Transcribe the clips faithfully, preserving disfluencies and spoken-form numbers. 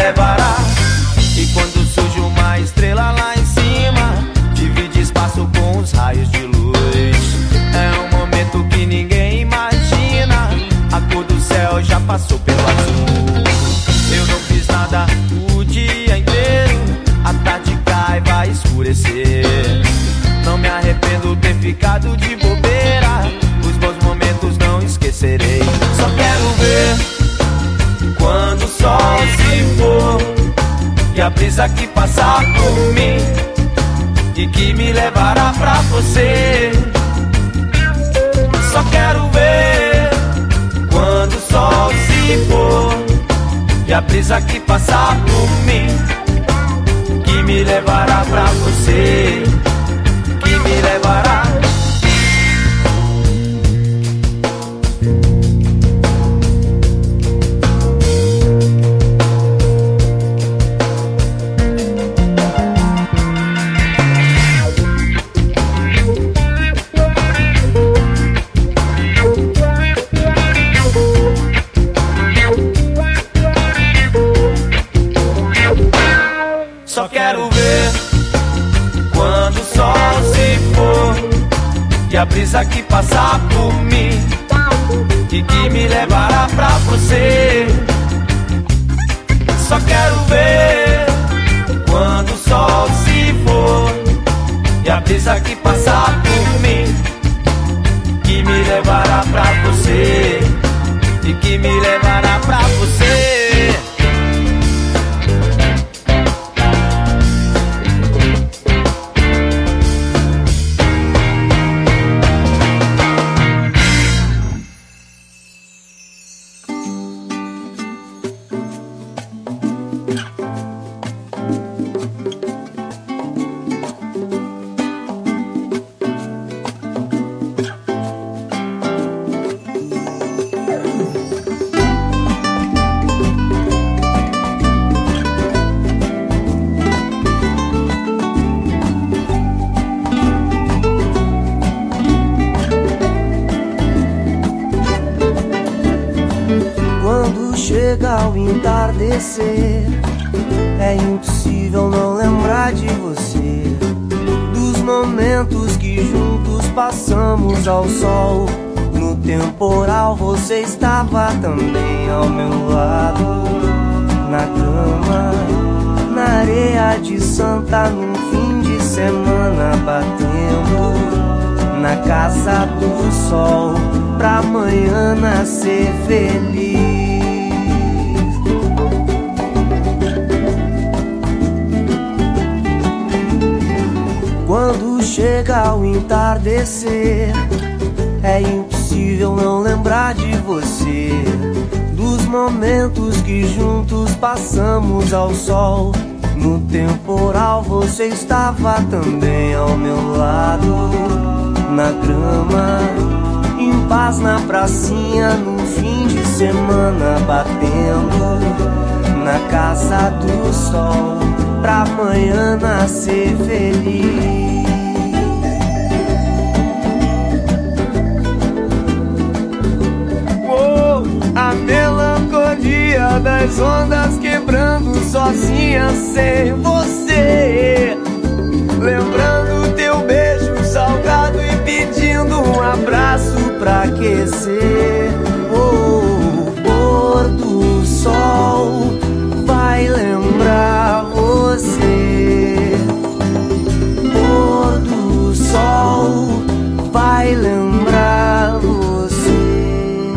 levará. E quando surge uma estrela lá em cima, divide espaço com os raios de luz. É um momento que ninguém imagina, a cor do céu já passou pelo azul. Eu não fiz nada o dia inteiro, a tarde cai, vai escurecer. Não me arrependo ter ficado de bobeira, os bons momentos não esquecerei. Só quero ver quando o sol se for e a brisa que passar por mim e que me levará pra você. Só quero ver quando o sol se for e a brisa que passar por mim que me levará pra você, que me levará. Só quero ver quando o sol se for e a brisa que passar por mim e que me levará pra você. Só quero ver quando o sol se for e a brisa que passar por mim que me levará pra você e que me levará pra você. Chega ao entardecer, é impossível não lembrar de você, dos momentos que juntos passamos ao sol. No temporal você estava também ao meu lado, na grama, na areia de Santa, num fim de semana batendo na casa do sol, pra amanhã nascer feliz. Quando chega o entardecer, é impossível não lembrar de você, dos momentos que juntos passamos ao sol. No temporal você estava também ao meu lado, na grama, em paz na pracinha, no fim de semana batendo na casa do sol, pra amanhã nascer feliz. Oh, a melancolia das ondas quebrando sozinha sem você, lembrando teu beijo salgado e pedindo um abraço pra aquecer. Oh, o pôr do sol vai lembrar você, pôr do sol vai lembrar você.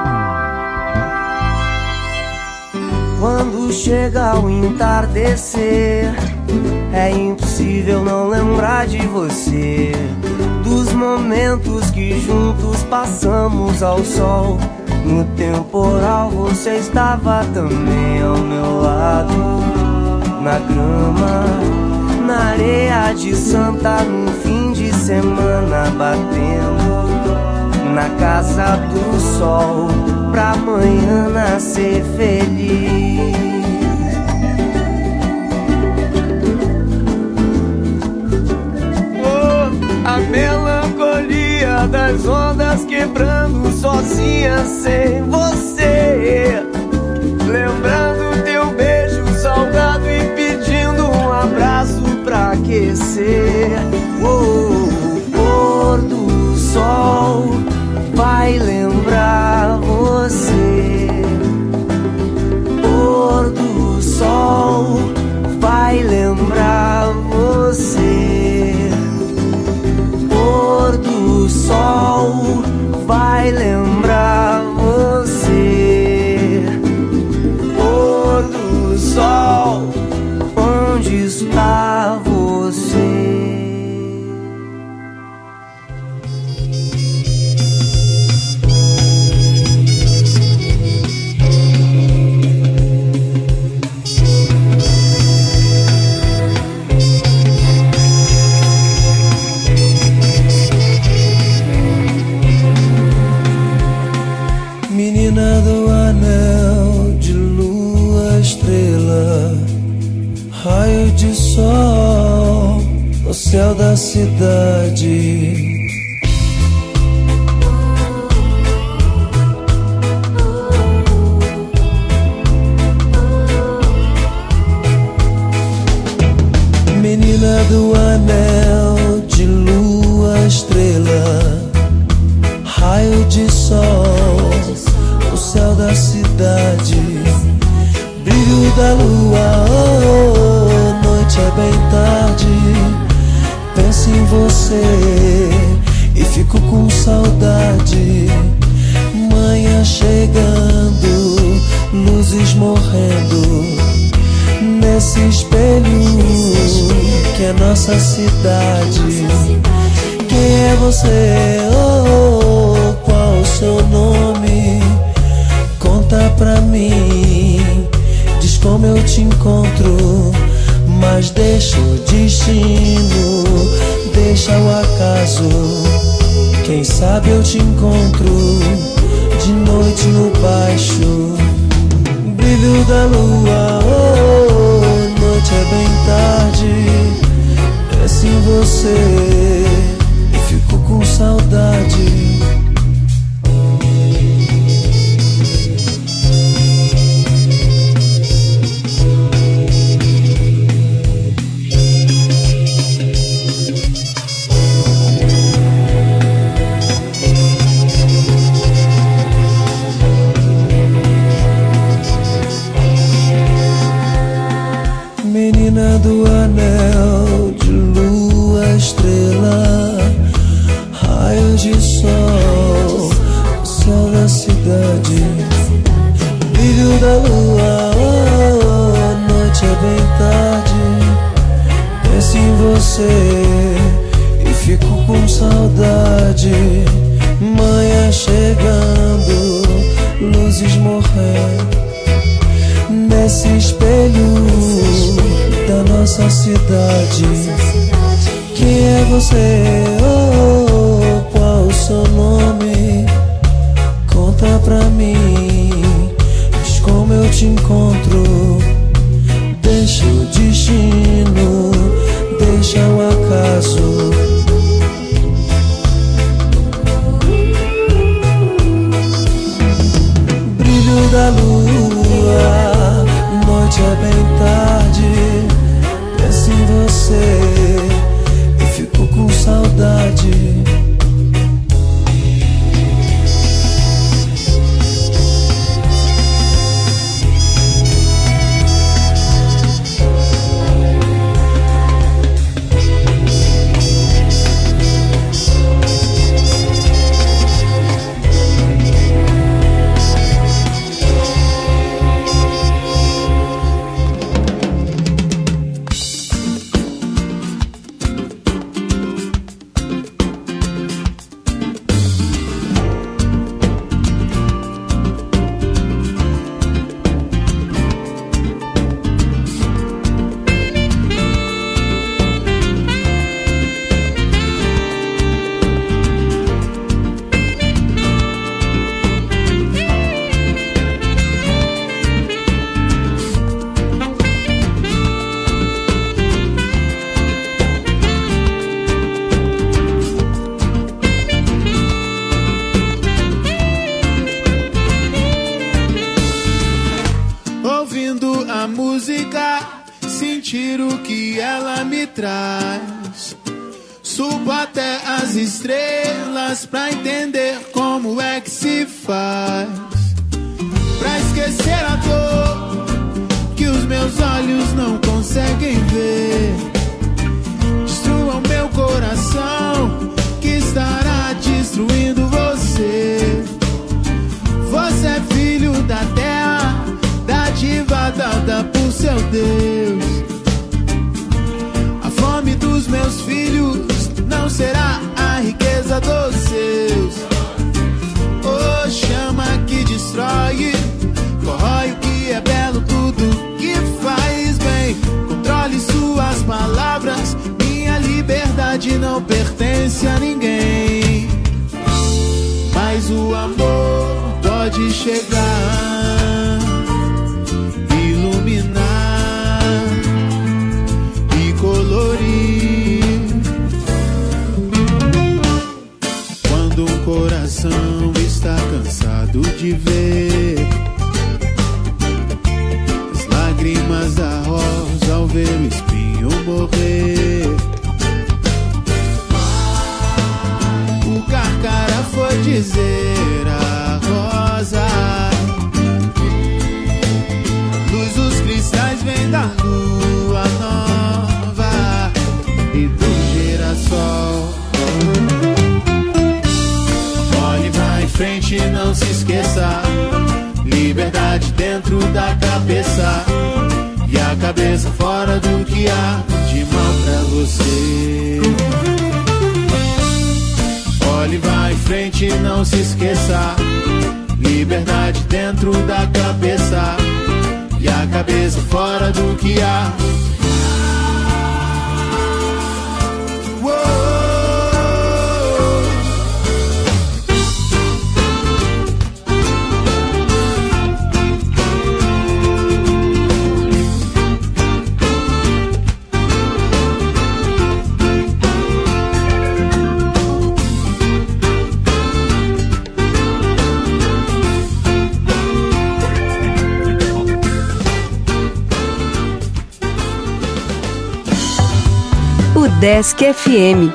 Quando chega o entardecer, é impossível não lembrar de você, dos momentos que juntos passamos ao sol. No temporal você estava também ao meu lado, na grama, na areia de Santa, no fim de semana batendo na casa do sol, pra amanhã nascer feliz. Oh, a melancolia das ondas quebrando sozinha sem você, lembrando teu beijo descer. Oh, o pôr do sol vai lembrar você. Pôr do sol vai lembrar você. Pôr do sol vai lembrar você. Pôr do sol, onde está você? Menina do anel de lua, estrela, raio de sol no céu da cidade. Menina do anel de lua, estrela, raio de sol no céu da cidade. Brilho da lua, oh, noite é bem tarde. Penso em você e fico com saudade. Manhã chegando, luzes morrendo nesse espelho que é nossa cidade. Quem é você? Oh, qual o seu nome? Conta pra mim, diz como eu te encontro. Mas deixa o destino, deixa o acaso. Quem sabe eu te encontro de noite no baixo. Brilho da lua, oh, noite é bem tarde. Penso em você e fico com saudade. Menina do anel de lua, estrela, raio de sol no céu da cidade. Brilho da lua, oh, noite é bem tarde. Penso em você e fico com saudade. Manhã chegando, luzes morrendo nesse espelho da nossa cidade. Quem é você? Oh, qual o seu nome? Conta pra mim, diz como eu te encontro. Deixa o destino, deixa o acaso. Brilho da lua, noite é bem tarde. Penso em você e fico com saudade. sentir o que ela me traz. Subo até as estrelas pra entender como é que se faz. Pra esquecer a dor que os meus olhos não conseguem ver. Destrua o meu coração que estará destruindo você. Você é filho da terra, dádiva dada por seu Deus. A fome dos meus filhos não será a riqueza dos seus. Oh, chama que destrói, corrói o que é belo, tudo que faz bem. Controle suas palavras, minha liberdade não pertence a ninguém. Mas o amor pode chegar, iluminar e colorir. Quando um coração está cansado de ver as lágrimas da rosa ao ver o espinho morrer, o Carcara foi dizer a rosa: luz dos cristais vem da lua nova e do girassol. Olhe, vai em frente, não se esqueça. Liberdade dentro da cabeça e a cabeça fora do que há de mal pra você. Olhe, vai em frente, não se esqueça. Liberdade dentro da cabeça e a cabeça fora do que há. Desk F M.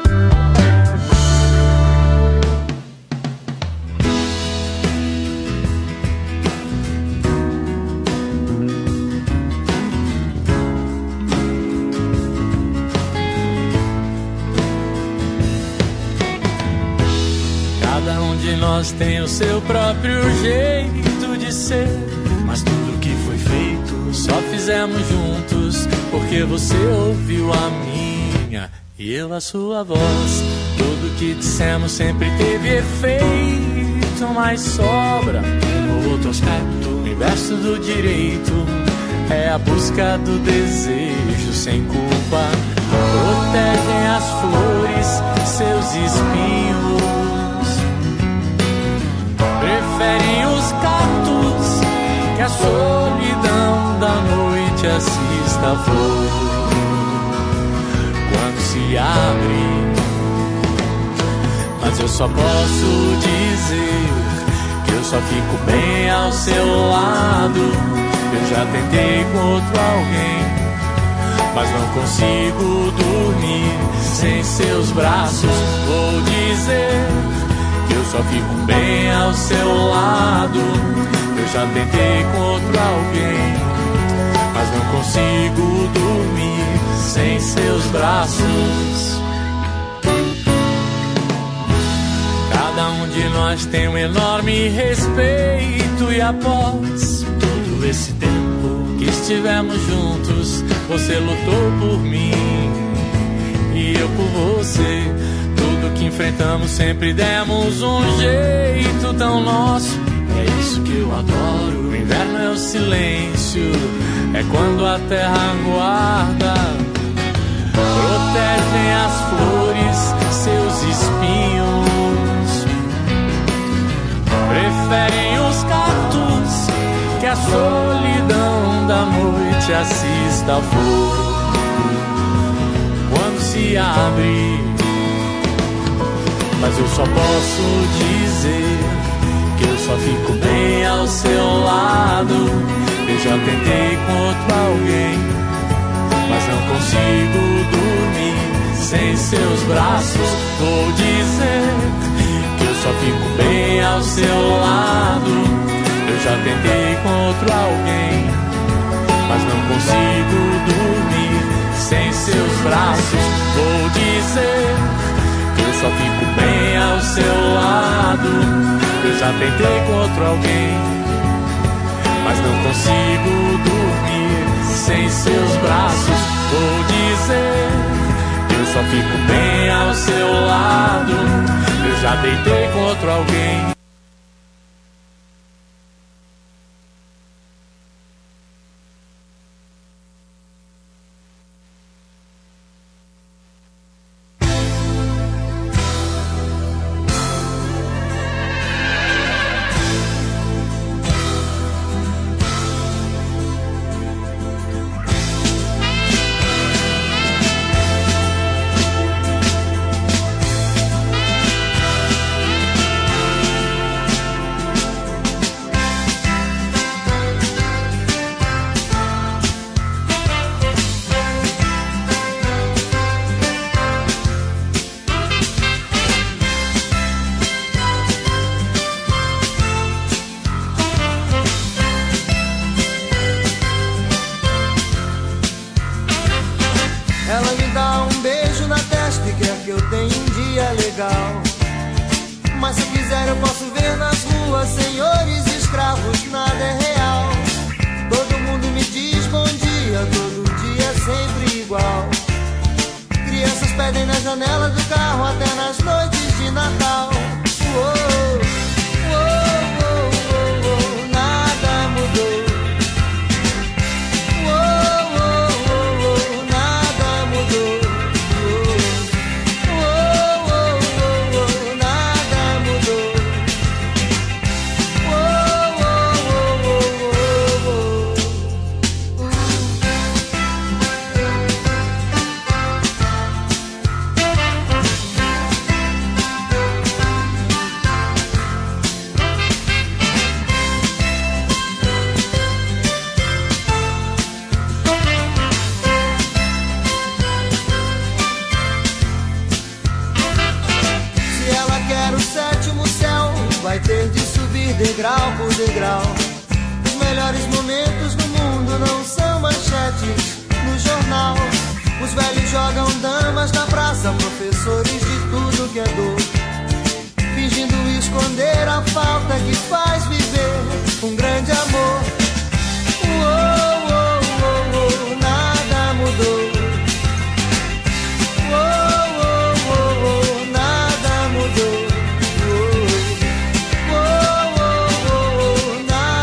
Cada um de nós tem o seu próprio jeito de ser, mas tudo que foi feito só fizemos juntos, porque você ouviu a minha e eu a sua voz. Tudo que dissemos sempre teve efeito, mas sobra um outro aspecto. O inverso do direito é a busca do desejo sem culpa. Protegem as flores, seus espinhos. Preferem os cactos que a solidão da noite assista a flor. Quando se abre, mas eu só posso dizer que eu só fico bem ao seu lado. Eu já tentei com outro alguém, mas não consigo dormir sem seus braços. Vou dizer que eu só fico bem ao seu lado. Eu já tentei com outro alguém, mas não consigo dormir sem seus braços. Cada um de nós tem um enorme respeito, e após todo esse tempo que estivemos juntos, você lutou por mim e eu por você. Tudo que enfrentamos sempre demos um jeito tão nosso. É isso que eu adoro. O inverno é o silêncio, é quando a terra guarda. Protegem as flores, seus espinhos. Preferem os cactos que a solidão da noite assista a flor. Quando se abre, mas eu só posso dizer que eu só fico bem ao seu lado. Eu já tentei com outro alguém, mas não consigo dormir sem seus braços. Vou dizer que eu só fico bem ao seu lado. Eu já tentei com outro alguém, mas não consigo dormir sem seus braços. Vou dizer que eu só fico bem ao seu lado. Eu já tentei com outro alguém, mas não consigo dormir sem seus braços. Vou dizer que eu só fico bem ao seu lado. Eu já deitei com outro alguém. Nada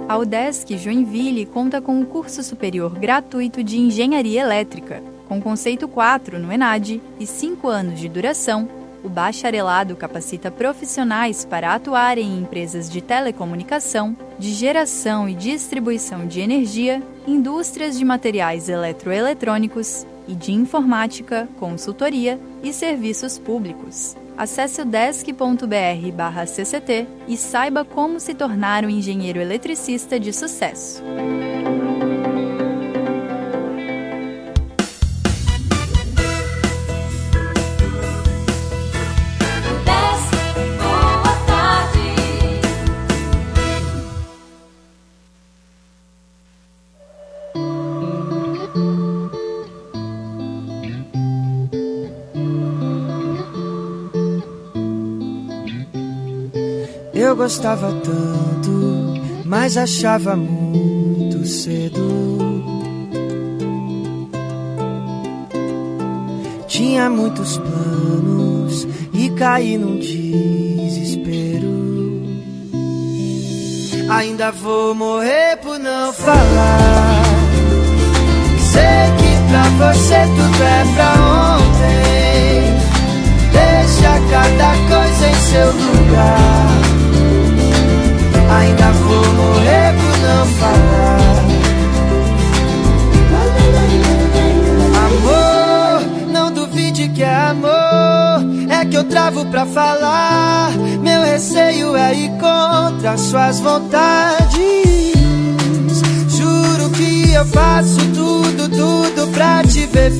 A UDESC Joinville conta com o curso superior gratuito de Engenharia Elétrica, com conceito quatro no ENAD e cinco anos de duração. O bacharelado capacita profissionais para atuarem em empresas de telecomunicação, de geração e distribuição de energia, indústrias de materiais eletroeletrônicos e de informática, consultoria e serviços públicos. Acesse udesc ponto br barra C C T e saiba como se tornar um engenheiro eletricista de sucesso. Eu gostava tanto, mas achava muito cedo. Tinha muitos planos e caí num desespero. Ainda vou morrer por não falar. Sei que pra você tudo é pra ontem. Deixa cada coisa em seu lugar. Ainda vou morrer por não falar. Amor, não duvide que é amor. É que eu travo pra falar. Meu receio é ir contra suas vontades. Juro que eu faço tudo, tudo pra te ver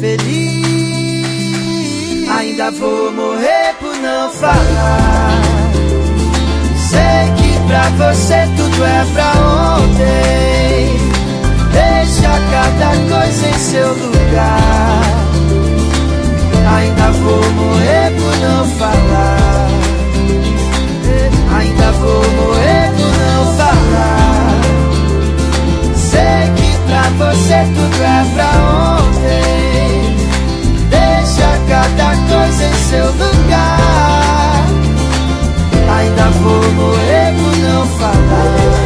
feliz. Ainda vou morrer por não falar. Sei que pra você tudo é pra ontem. Deixa cada coisa em seu lugar. Ainda vou morrer por não falar. Ainda vou morrer por não falar. Sei que pra você tudo é pra ontem. Deixa cada coisa em seu lugar. Ainda vou morrer por não falar.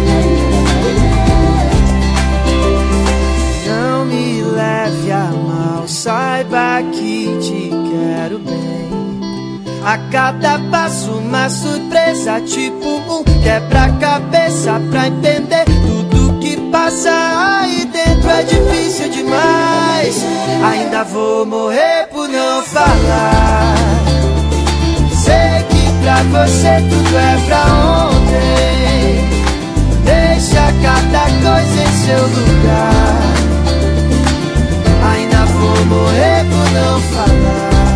Não me leve a mal, saiba que te quero bem. A cada passo uma surpresa, tipo um quebra-cabeça pra entender tudo que passa aí dentro é difícil demais. Ainda vou morrer por não falar. Sei que pra você tudo é pra ontem. Deixa cada coisa em seu lugar. Ainda vou morrer por não falar.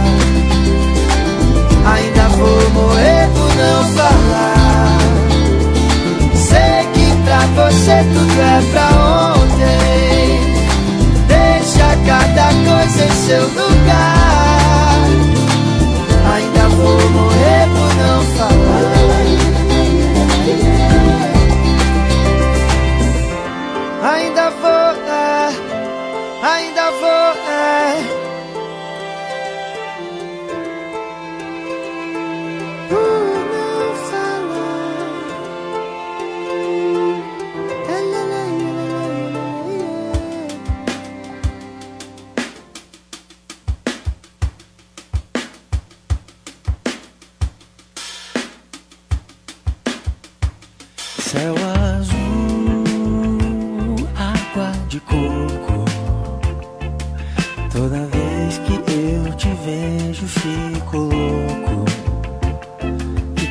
Ainda vou morrer por não falar. Sei que pra você tudo é pra ontem. Deixa cada coisa em seu lugar. Ainda vou morrer por não falar. Ainda vou, é, ainda vou, é. Por não falar. Céu azul, água de coco. Toda vez que eu te vejo fico louco. Que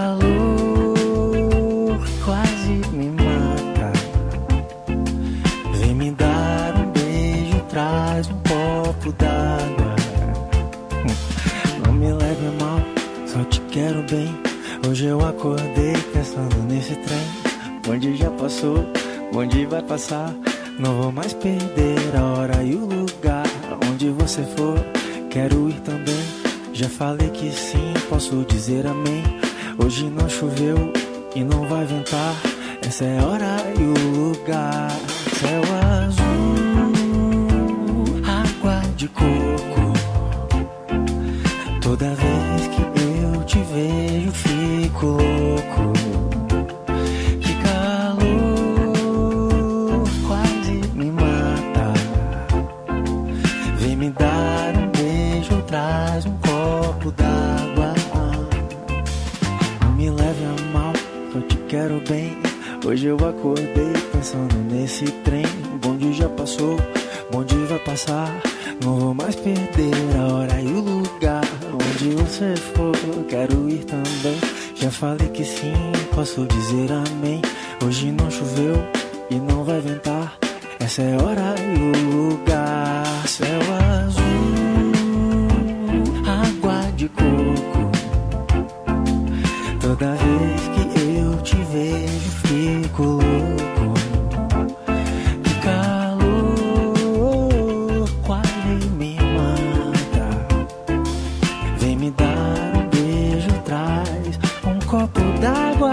calor quase me mata. Vem me dar um beijo, traz um copo d'água. Não me leve a mal, só te quero bem. Hoje eu acordei pensando nesse trem. Onde já passou, onde vai passar. Não vou mais perder a hora e o lugar. Onde você for, quero ir também. Já falei que sim, posso dizer amém. Hoje não choveu e não vai ventar. Essa é a hora e o lugar. Céu azul, água de coco. Toda vez que eu te vejo fico louco. Que calor quero bem. Hoje eu acordei pensando nesse trem. O bonde já passou, o bonde vai passar. Não vou mais perder a hora e o lugar. Onde você for, quero ir também. Já falei que sim, posso dizer amém. Hoje não choveu e não vai ventar. Essa é a hora e o lugar. Céu azul, água de coco. Toda vez que eu te vejo fico louco. Que calor quase me mata. Vem me dar um beijo, traz um copo d'água.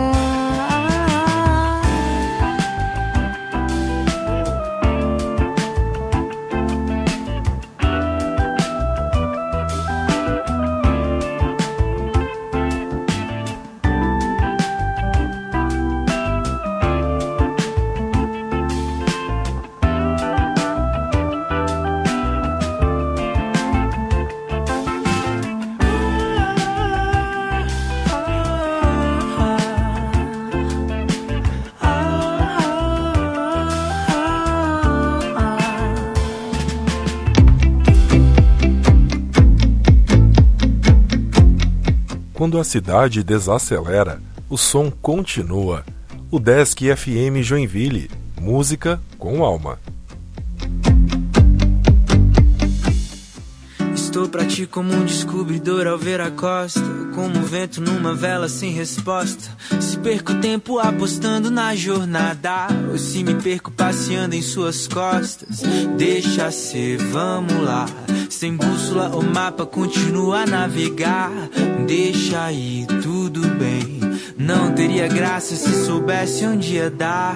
Quando a cidade desacelera, o som continua. O Desk F M Joinville, música com alma. Estou pra ti como um descobridor ao ver a costa, como um vento numa vela sem resposta. Se perco tempo apostando na jornada, ou se me perco passeando em suas costas. Deixa ser, vamos lá. Sem bússola ou mapa, continua a navegar. Deixa ir, tudo bem. Não teria graça se soubesse onde ia dar.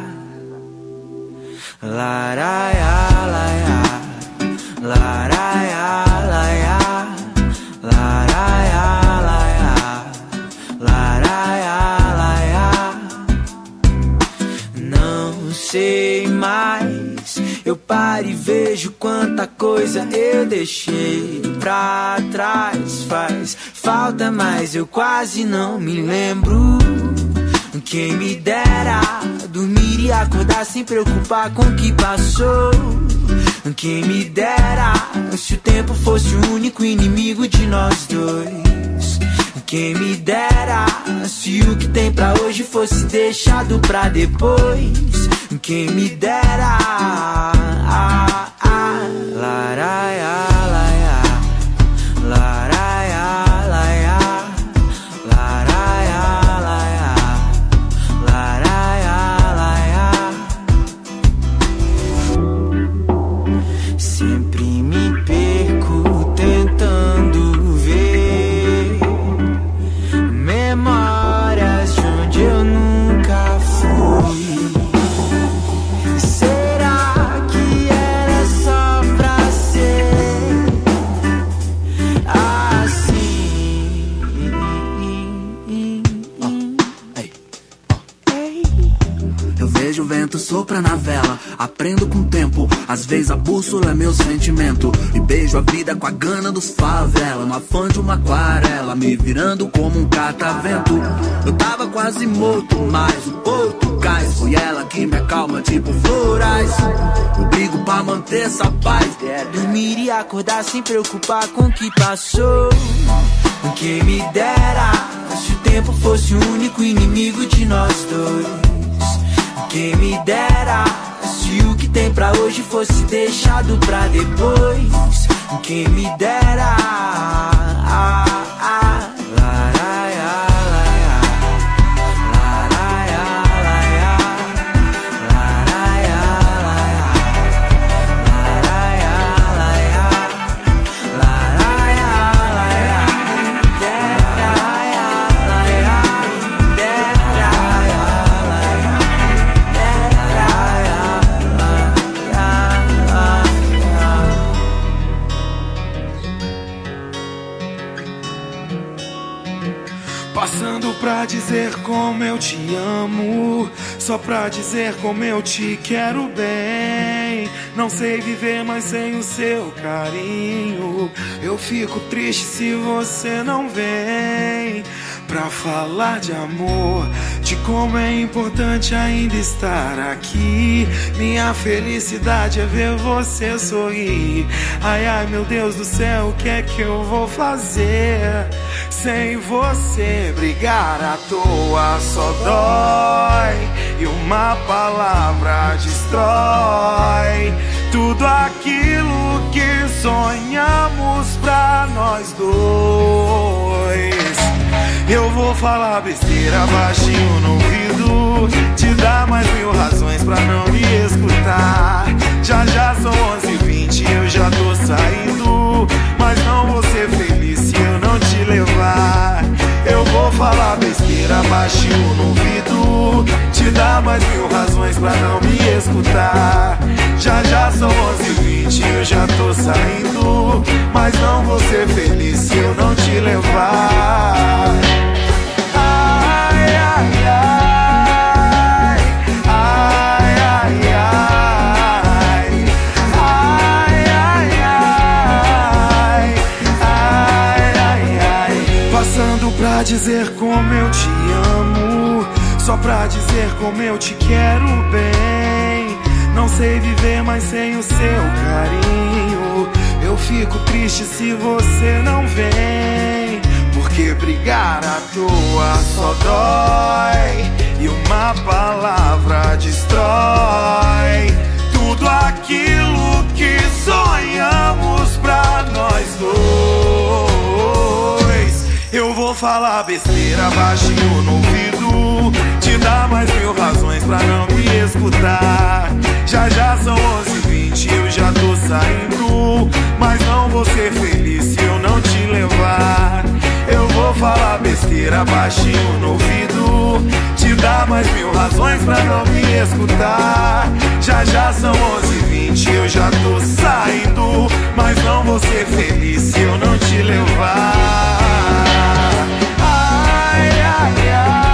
Laraiá, laiá, laraiá, laiá, laraiá, laiá, laraiá, laiá. Não sei mais, eu paro e vejo quanta coisa eu deixei pra trás. Faz falta, mas eu quase não me lembro. Quem me dera dormir e acordar sem preocupar com o que passou. Quem me dera se o tempo fosse o único inimigo de nós dois. Quem me dera se o que tem pra hoje fosse deixado pra depois. Quem me dera ah, ah, laraiá, laiá, laraiá, laiá, laraiá, laiá, laraiá, laiá. Sempre me perco tentando ver memórias de onde eu nunca fui. Será que era só pra ser assim? Eu vejo o vento sopra na vela, aprendo com o tempo. Às vezes a bússola é meu sentimento. E beijo a vida com a gana dos favela, no afã de uma aquarela, me virando como um catavento. Eu tava quase morto, mas o porto cais. Foi ela que me acalma tipo florais. Eu brigo pra manter essa paz. Dormir e acordar sem preocupar com o que passou. Quem me dera se o tempo fosse o único inimigo de nós dois. Quem me dera se o que tem pra hoje fosse deixado pra depois. Quem me dera ah, ah, laraiá, laiá, laraiá, laiá, laraiá, laiá, laraiá, laiá, laraiá, laiá, laraiá, laiá, Passando pra dizer como eu te amo, só pra dizer como eu te quero bem. Não sei viver mais sem o seu carinho. Eu fico triste se você não vem. pra falar de amor, de como é importante ainda estar aqui. Minha felicidade é ver você sorrir. Ai, ai, meu Deus do céu, o que é que eu vou fazer sem você? Brigar à toa só dói, e uma palavra destrói tudo aquilo que sonhamos pra nós dois. Eu vou falar besteira baixinho no ouvido, te dar mais mil razões pra não me escutar. Já já são onze e vinte, eu já tô saindo, mas não vou ser feliz se eu não te levar. Eu vou falar besteira baixinho no ouvido, te dar mais mil razões pra não me escutar. Já já são onze e vinte, eu já tô saindo, mas não vou ser feliz se eu não te levar. Ai, ai, ai, ai, ai, ai, ai, ai, ai, ai, ai. Passando pra dizer como eu te amo, só pra dizer como eu te quero bem. Não sei viver mais sem o seu carinho, eu fico triste se você não vem. Porque brigar à toa só dói, e uma palavra destrói tudo aquilo que sonhamos pra nós dois. Eu vou falar besteira baixinho no ouvido, te dar mais mil razões pra não me escutar. Já já são onze e vinte, eu já tô saindo, mas não vou ser feliz se eu não te levar. Eu vou falar besteira baixinho no ouvido, te dar mais mil razões pra não me escutar. Já já são onze e vinte, eu já tô saindo, mas não vou ser feliz se eu não te levar. Ai, ai, ai.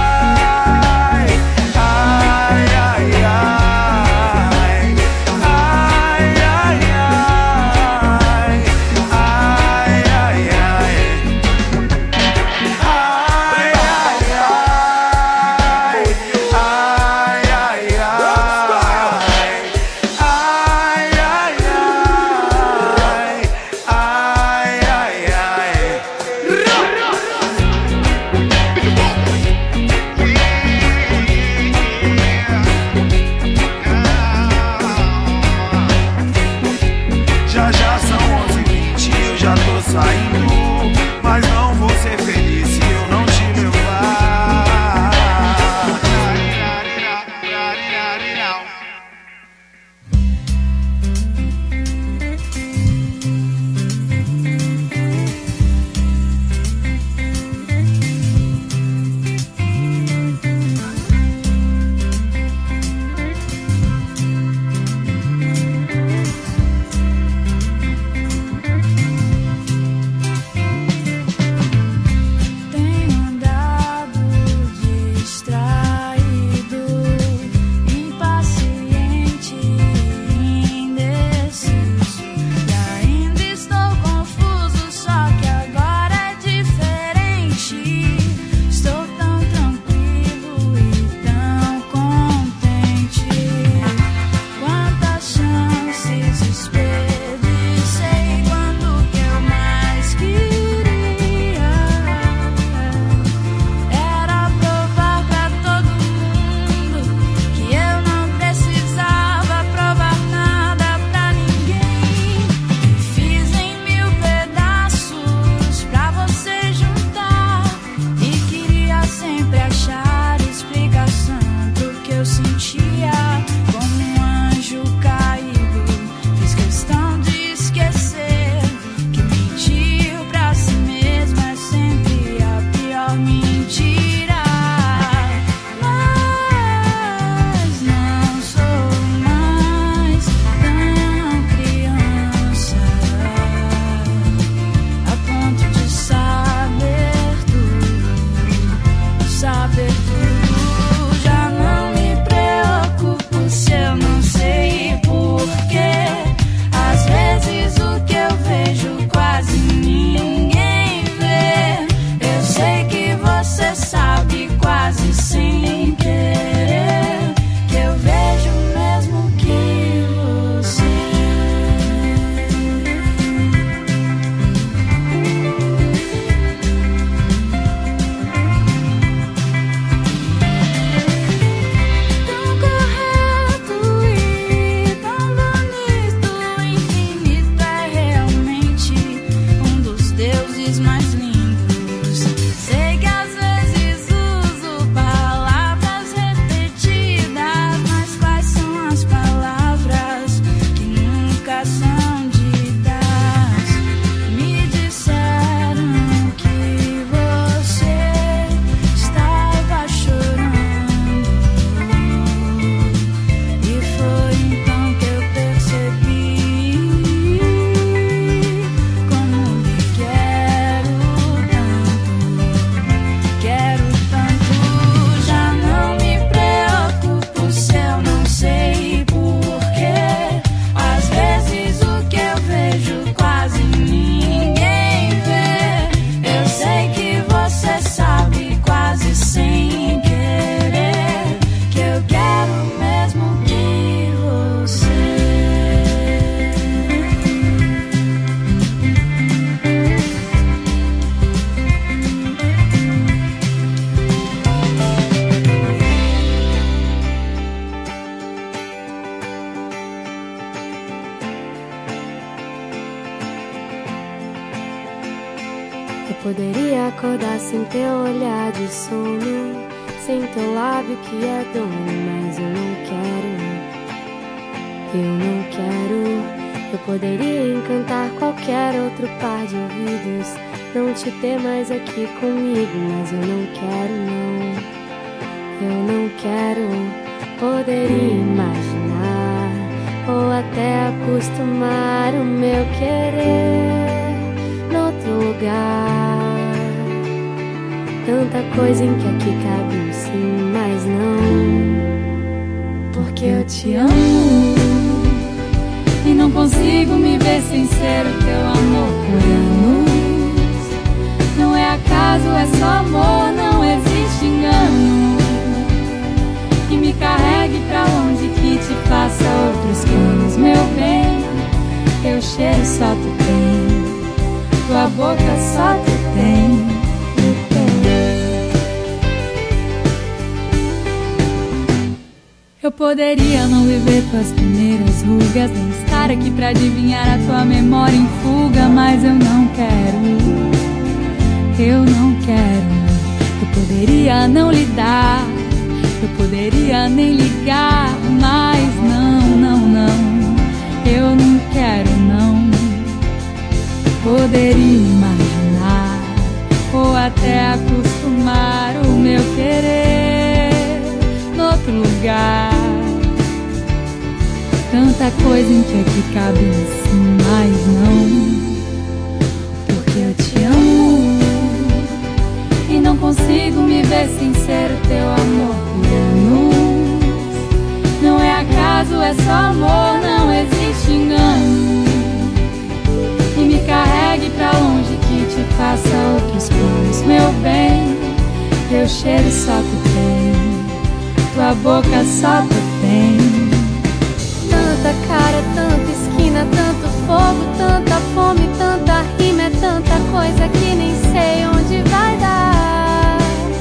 poderia acordar sem teu olhar de sono, sem teu lábio que é dono, mas eu não quero, eu não quero. Eu poderia encantar qualquer outro par de ouvidos, não te ter mais aqui comigo, mas eu não quero, não, eu não quero. Poderia imaginar, ou até acostumar o meu querer noutro lugar. Tanta coisa em que aqui cabe um sim, mas não, porque eu te amo e não consigo me ver sem ser o teu amor por anos. Não é acaso, é só amor, não existe engano que me carregue pra longe, que te faça outros planos. Meu bem, teu cheiro só tu tem, tua boca só tu tem. Eu poderia não viver tuas primeiras rugas, nem estar aqui pra adivinhar a tua memória em fuga, mas eu não quero, eu não quero. Eu poderia não lidar, eu poderia nem ligar, mas não, não, não, eu não quero, não. Poderia imaginar, ou até acostumar o meu querer noutro lugar. Tanta coisa em que aqui cabe um sim, mas não, porque eu te amo e não consigo me ver sem ser o teu amor por anos. Não é acaso, é só amor, não existe engano que me carregue pra longe, que te faça outros planos. Meu bem, teu cheiro só tu tem, tua boca só tu tem. Tanta cara, tanta esquina, tanto fogo, tanta fome, tanta rima, é tanta coisa que nem sei onde vai dar.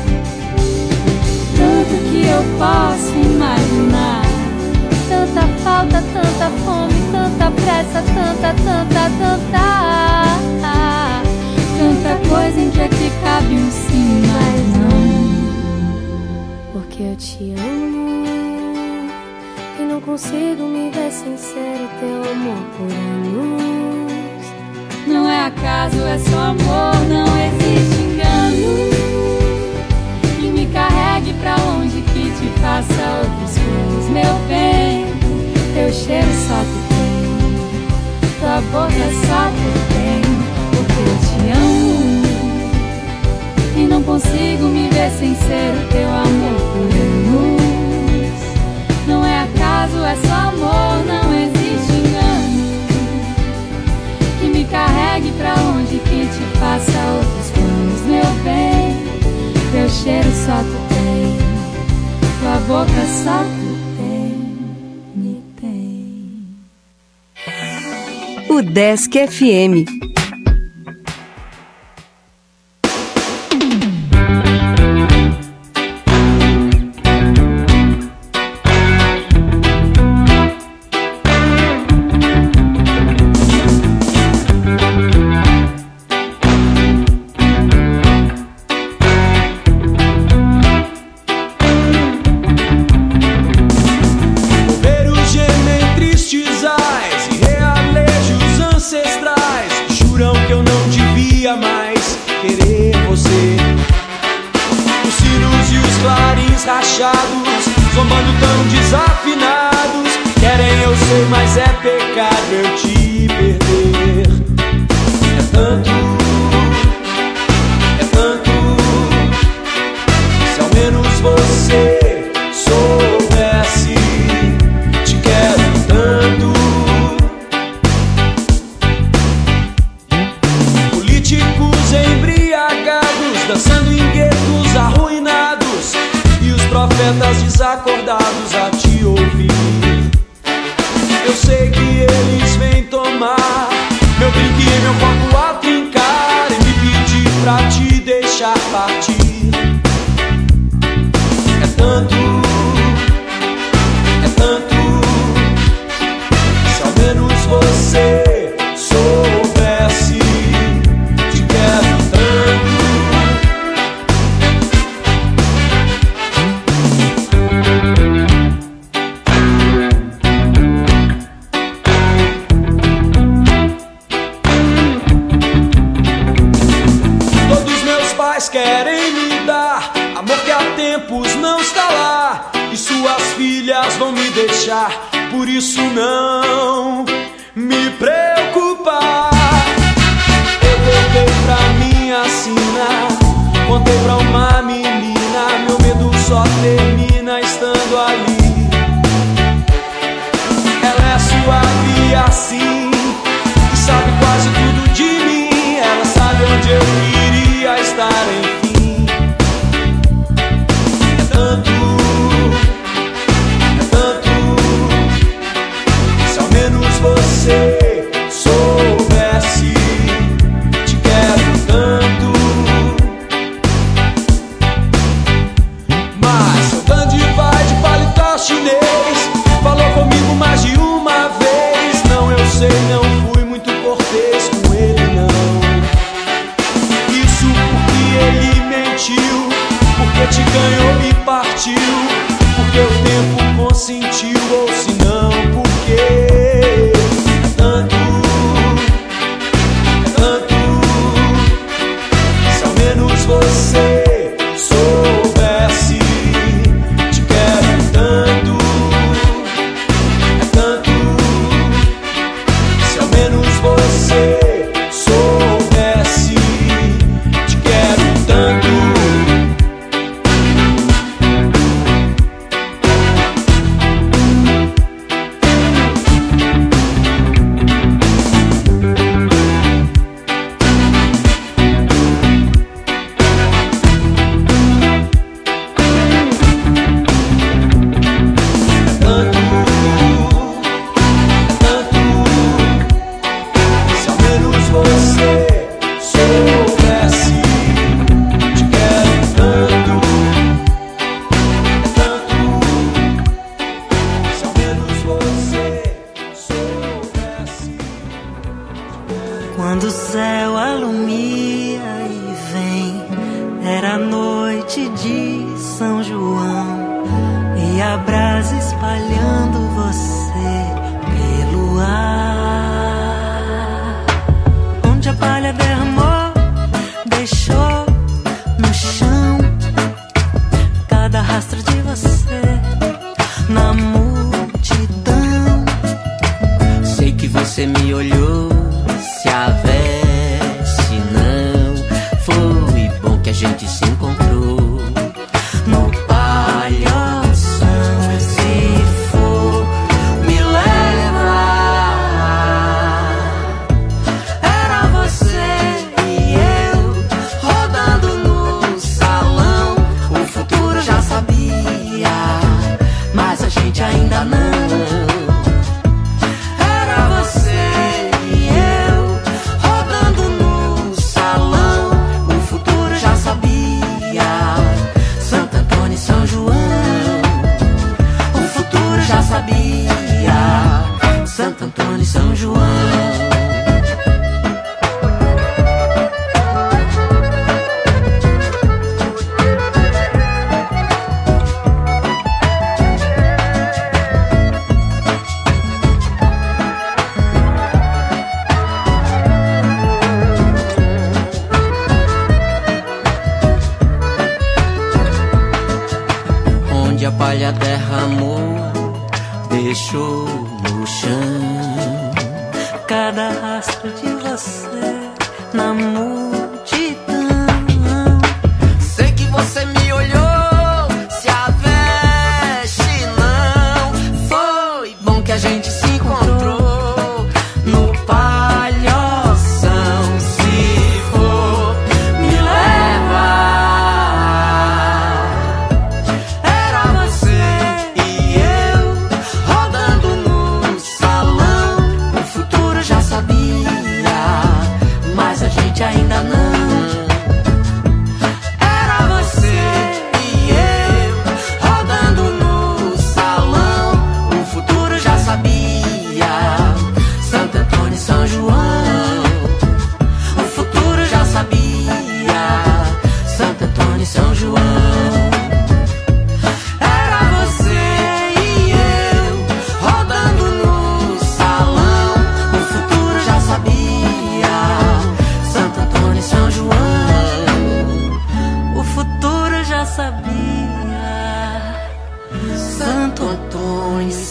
Tanto que eu posso imaginar, tanta falta, tanta fome, tanta pressa, tanta, tanta, tanta, tanta coisa em que aqui cabe um sim, mas não, porque eu te amo e não consigo me ver sem ser o teu amor por anos. Não é acaso, é só amor, não existe engano que me carregue pra longe, que te faça outros planos. Meu bem, teu cheiro só tu tem, tua boca só tu tem, porque eu te amo e não consigo me ver sem ser o teu amor por anos. Não é acaso, é só amor, não existe engano que me carregue pra longe, que te faça outros planos. Meu bem, teu cheiro só tu tem, tua boca só tu tem, me tem. O Desk F M. Zombando tão desafinados, querem eu sei, mas é pecado eu te perder. É tanto, é tanto, se ao menos você soubesse, te quero tanto. Políticos embriagados, dançando em guetos arruinados, profetas desacordados a te ouvir. Eu sei que eles vêm tomar meu drink e meu copo a trincar e me pedir pra te deixar partir. É tanto, é tanto, se ao menos você soubesse, te quero tanto. não está lá e suas filhas vão me deixar. Por isso não me preocupar. Eu voltei pra minha sina, contei pra uma menina, meu medo só termina estando ali. Ela é suave assim e sabe quase tudo de mim. Ela sabe onde eu queria estar, enfim. É tanto, é tanto. Se ao menos você soubesse, te quero tanto. Mas seu Dandy vai de paletó chinês, falou comigo mais de uma vez. Não, eu sei, não fui muito cortês com ele, não. Isso porque ele mentiu, porque te ganhou e partiu, porque o tempo consentiu, ou se não, porque é tanto, é tanto. Se ao menos você soubesse, te quero tanto, é tanto. Se ao menos você soubesse, te quero tanto. Quando o céu alumia e vem, era noite de São João, e a brasa espalhando você pelo ar. Onde a palha derramou, deixou no chão cada rastro de você na multidão. Sei que você me olhou, se a veste não foi bom que a gente se encontrou no palhação. Se for me levar, era você e eu rodando no salão. O futuro já sabia, mas a gente ainda não. Santo Antônio e São João. Onde a palha derramou, deixou no chão cada rastro de você na multidão. Sei que você me olhou, se a veste não foi bom que a gente se encontrou no palhação. Se for me levar, era você e eu rodando no salão. O futuro já sabia, mas a gente ainda não. Era você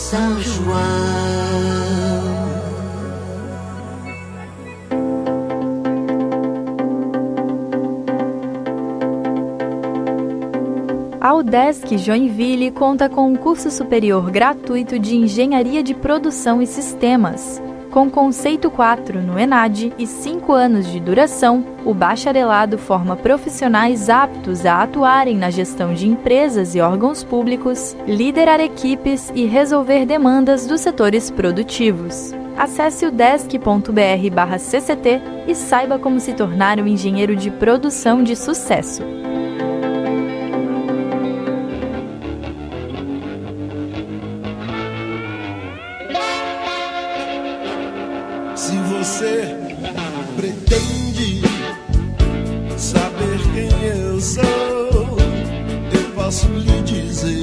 São João. A UDESC Joinville conta com um curso superior gratuito de Engenharia de Produção e Sistemas. Com conceito quatro no ENAD e cinco anos de duração, o bacharelado forma profissionais aptos a atuarem na gestão de empresas e órgãos públicos, liderar equipes e resolver demandas dos setores produtivos. Acesse o udesc ponto br barra C C T e saiba como se tornar um engenheiro de produção de sucesso. Se você pretende saber quem eu sou, eu posso lhe dizer.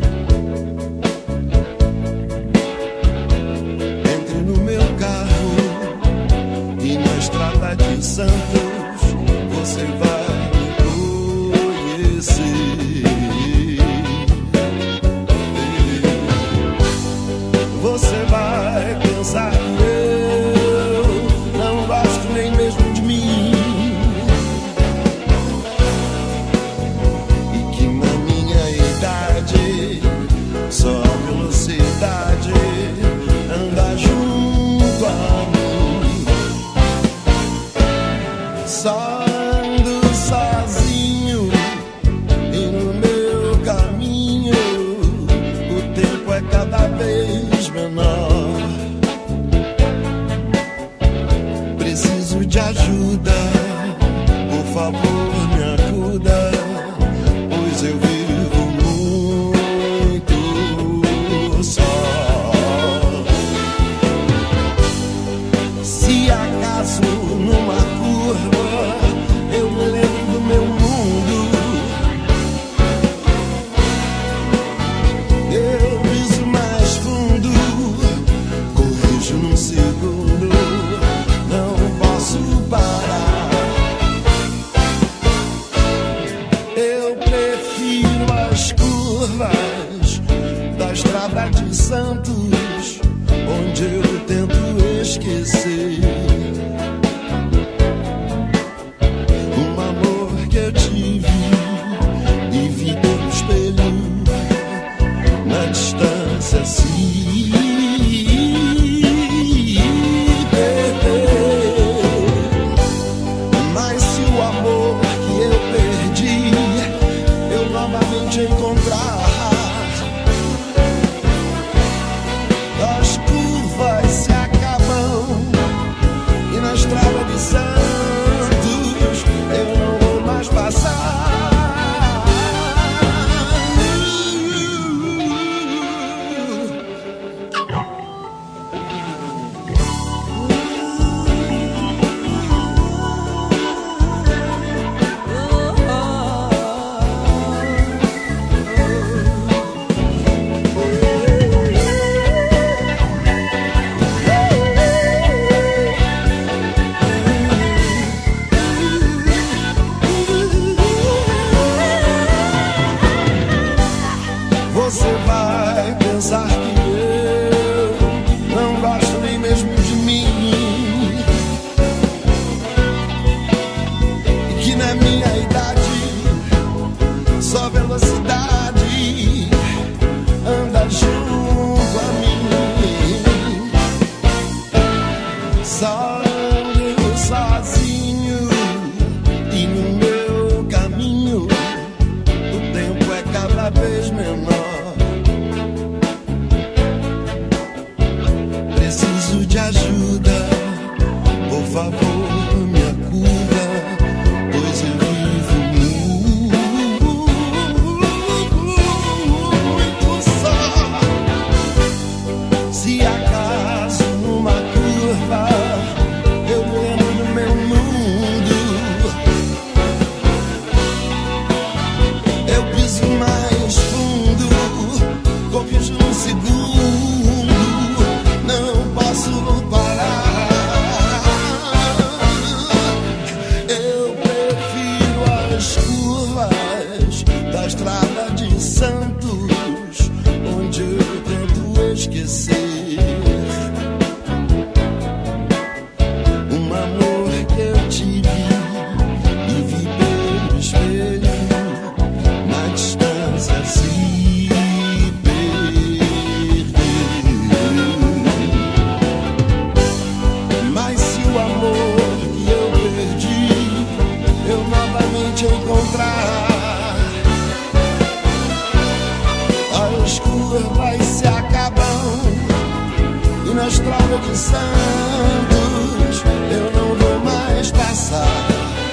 Entre no meu carro e na estrada de Santos, você vai me conhecer. Você vai pensar que só ando sozinho e no meu caminho o tempo é cada vez menor. Preciso de ajuda, por favor me acuda, pois eu vivo muito só. Se acaso numa curva eu me lembro do meu mundo, eu piso mais fundo, corrijo num segundo, não posso parar. Eu prefiro as curvas da estrada de Santos, onde eu tento esquecer que eu tive e vi pelo espelho na distância se perder. Mas se o amor que eu perdi eu novamente encontrar, as curvas se acabam e na estrada de Santos eu não passar. Você vai pensar que eu não gosto nem mesmo de mim, e que na minha idade só velocidade anda junto a mim. Só ando sozinho e no meu caminho o tempo é cada vez menor. As curvas se acabam e na estrada de Santos eu não vou mais passar.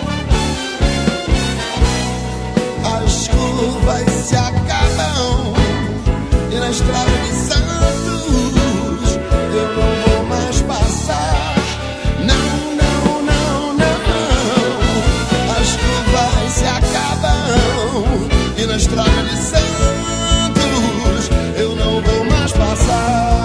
As curvas se acabam e na estrada de Santos eu não vou mais passar. Não, não, não, não. As curvas se acabam e na estrada de Santos eu não vou mais passar.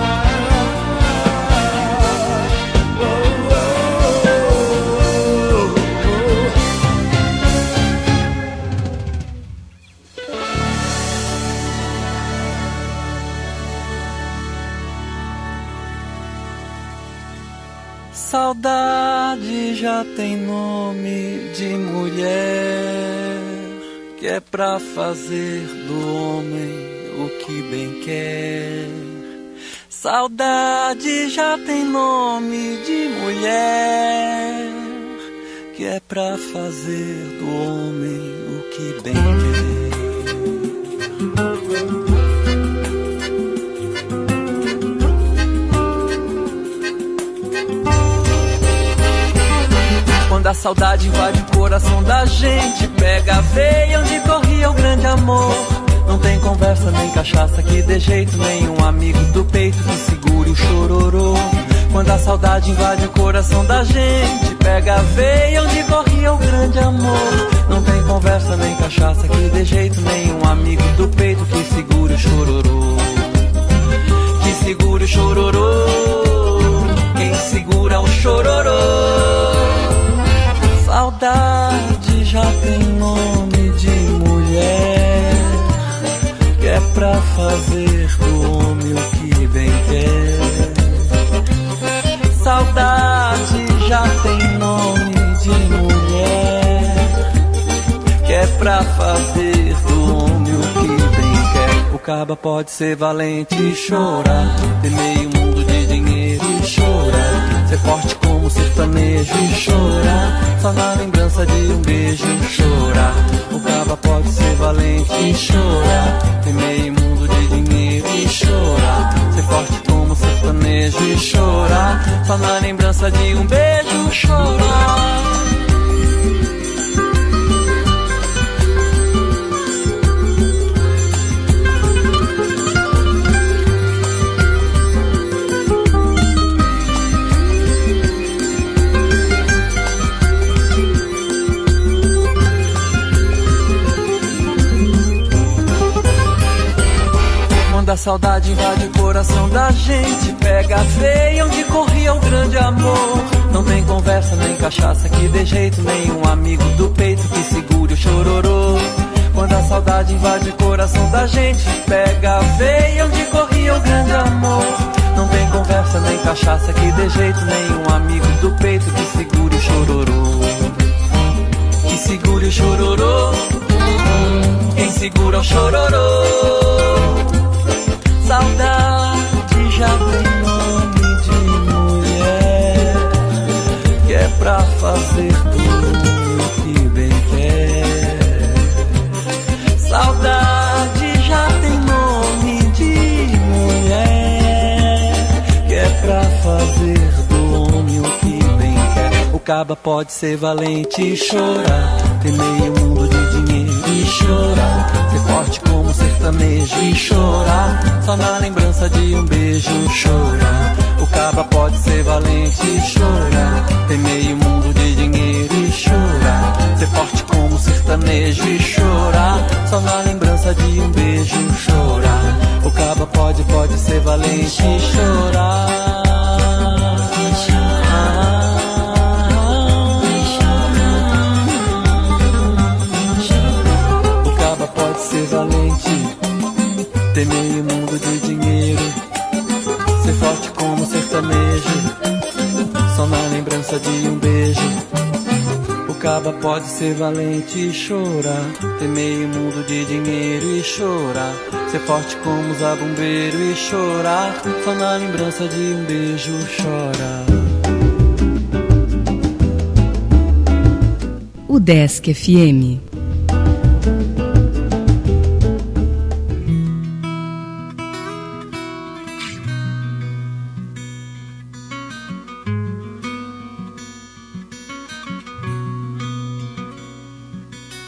Saudade já tem nome de mulher, que é pra fazer do homem o que bem quer. Saudade já tem nome de mulher, que é pra fazer do homem o que bem quer. Quando a saudade invade o coração da gente, pega a veia onde corria o grande amor. Não tem conversa nem cachaça que dê jeito, nenhum amigo do peito que segure o chororô. Quando a saudade invade o coração da gente, pega a veia onde corria o grande amor. Não tem conversa nem cachaça que dê jeito, nenhum amigo do peito que segure o chororô. Que segure o chororô, quem segura o chororô. Saudade já tem nome de mulher, que é pra fazer do homem o que bem quer. Saudade já tem nome de mulher, que é pra fazer do homem o que bem quer. O caba pode ser valente e chorar, ter meio mundo de dinheiro e chorar, ser forte como sertanejo e chorar, só na lembrança de um beijo chorar. O caba pode ser valente e chorar, ter meio mundo de dinheiro e chorar, ser forte como sertanejo e chorar, só na lembrança de um beijo chorar. Quando a saudade invade o coração da gente, pega a veia onde corria o grande amor. Não tem conversa nem cachaça que dê jeito, nenhum amigo do peito que segure o chororô. Quando a saudade invade o coração da gente, pega a veia onde corria o grande amor. Não tem conversa nem cachaça que dê jeito, nenhum amigo do peito que segure o chororô. Que segure o chororô, quem segura o chororô. Saudade já tem nome de mulher, que é pra fazer tudo que bem quer. Saudade já tem nome de mulher, que é pra fazer do homem o que bem quer. O caba pode ser valente e chorar, ter meio mundo de dinheiro e chorar, ser forte como sertanejo e chorar, só na lembrança de um beijo chorar. O caba pode ser valente e chorar, ter meio mundo de dinheiro e chorar, ser forte como sertanejo e chorar, só na lembrança de um beijo chorar. O caba pode, pode ser valente e chorar. Ser valente, ter meio mundo de dinheiro, ser forte como sertanejo, só na lembrança de um beijo. O caba pode ser valente e chorar, ter meio mundo de dinheiro e chorar, ser forte como zabumbeiro e chorar, só na lembrança de um beijo chorar. O Desk F M.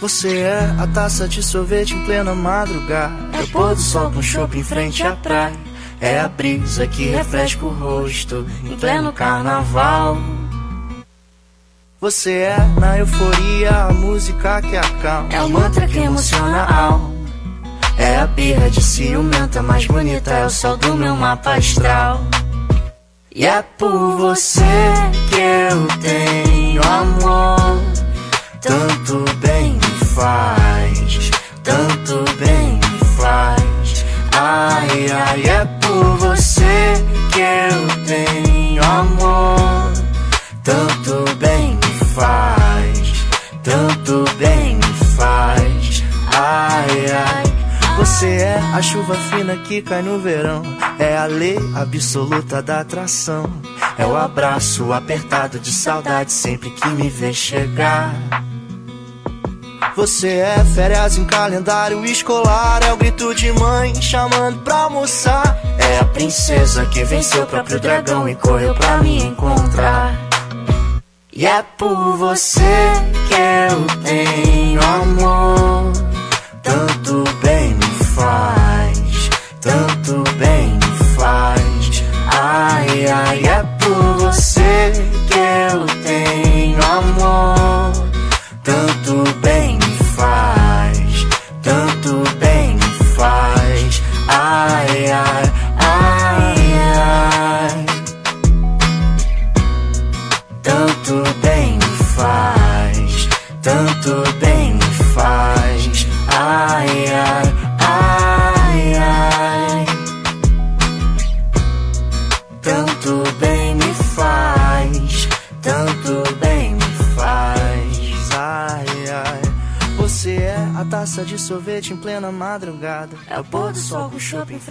Você é a taça de sorvete em plena madrugada. É o pôr do sol com chopp em frente à praia. É a brisa que refresca o rosto em pleno carnaval. Você é na euforia a música que acalma. É o mantra que emociona a alma. É a birra de ciumenta mais bonita, é o sol do meu mapa astral. E é por você que eu tenho amor. Tanto bem me faz, tanto bem me faz. Ai, ai, é por você que eu tenho amor. Tanto bem me faz, tanto bem me faz. Ai, ai, você é a chuva fina que cai no verão. É a lei absoluta da atração. É o abraço apertado de saudade sempre que me vê chegar. Você é férias em calendário escolar. É o grito de mãe chamando pra almoçar. É a princesa que venceu o próprio dragão e correu pra me encontrar. E é por você que eu tenho amor. Tanto bem me faz, tanto bem me faz. Ai, ai, é por você que eu tenho amor. Tanto bem me faz, tanto bem me faz. Ai, ai, ai, ai. Tanto bem me faz, tanto bem me faz. Ai, ai, ai, ai. Tanto bem me faz, tanto bem me faz. Ai, ai. Você é a taça de sorvete em plena madrugada. É o pôr do sol com chopp em frente